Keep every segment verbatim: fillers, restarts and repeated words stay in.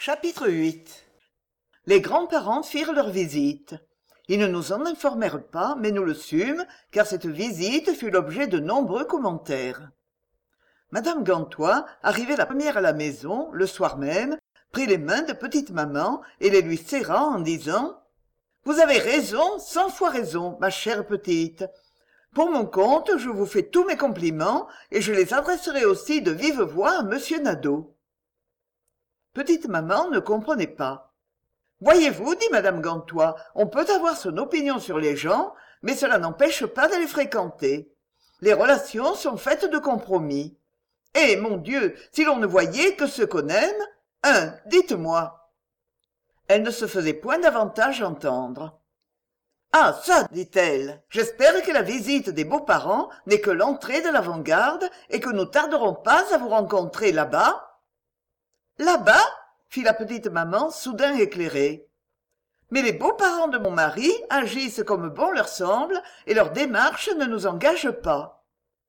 Chapitre huit. Les grands-parents firent leur visite. Ils ne nous en informèrent pas, mais nous le sûmes, car cette visite fut l'objet de nombreux commentaires. Madame Gantois, arrivée la première à la maison, le soir même, prit les mains de petite maman et les lui serra en disant « Vous avez raison, cent fois raison, ma chère petite. Pour mon compte, je vous fais tous mes compliments et je les adresserai aussi de vive voix à monsieur Nadeau. » Petite maman ne comprenait pas. « Voyez-vous, dit madame Gantois, on peut avoir son opinion sur les gens, mais cela n'empêche pas de les fréquenter. Les relations sont faites de compromis. Eh, mon Dieu, si l'on ne voyait que ce qu'on aime, hein, dites-moi. » Elle ne se faisait point davantage entendre. « Ah, ça, dit-elle, j'espère que la visite des beaux-parents n'est que l'entrée de l'avant-garde et que nous tarderons pas à vous rencontrer là-bas. » Là-bas, fit la petite maman soudain éclairée. Mais les beaux-parents de mon mari agissent comme bon leur semble et leur démarche ne nous engage pas.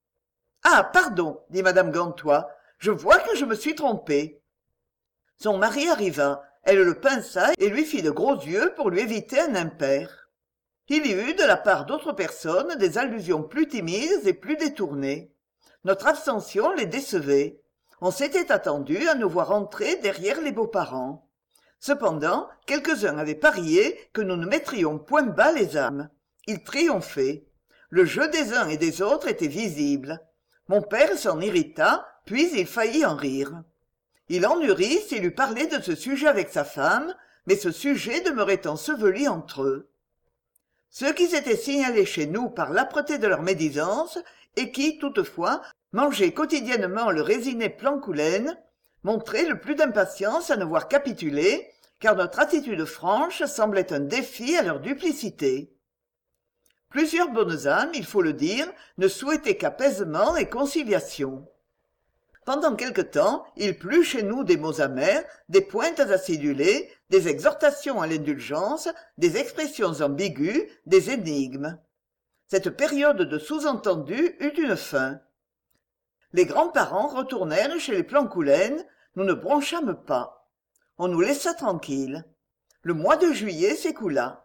Ah, pardon, dit madame Gantois, je vois que je me suis trompée. Son mari arriva, elle le pinça et lui fit de gros yeux pour lui éviter un impair. Il y eut de la part d'autres personnes des allusions plus timides et plus détournées. Notre abstention les décevait. On s'était attendu à nous voir entrer derrière les beaux-parents. Cependant, quelques-uns avaient parié que nous ne mettrions point bas les âmes. Ils triomphaient. Le jeu des uns et des autres était visible. Mon père s'en irrita, puis il faillit en rire. Il ennurit s'il eût parlé de ce sujet avec sa femme, mais ce sujet demeurait enseveli entre eux. Ceux qui s'étaient signalés chez nous par l'âpreté de leur médisance, et qui, toutefois, mangeaient quotidiennement le résiné Plancoulaine, montraient le plus d'impatience à nous voir capituler, car notre attitude franche semblait un défi à leur duplicité. Plusieurs bonnes âmes, il faut le dire, ne souhaitaient qu'apaisement et conciliation. Pendant quelque temps, il plut chez nous des mots amers, des pointes acidulées, des exhortations à l'indulgence, des expressions ambiguës, des énigmes. Cette période de sous-entendu eut une fin. Les grands-parents retournèrent chez les Plancoulaine, nous ne bronchâmes pas. On nous laissa tranquilles. Le mois de juillet s'écoula.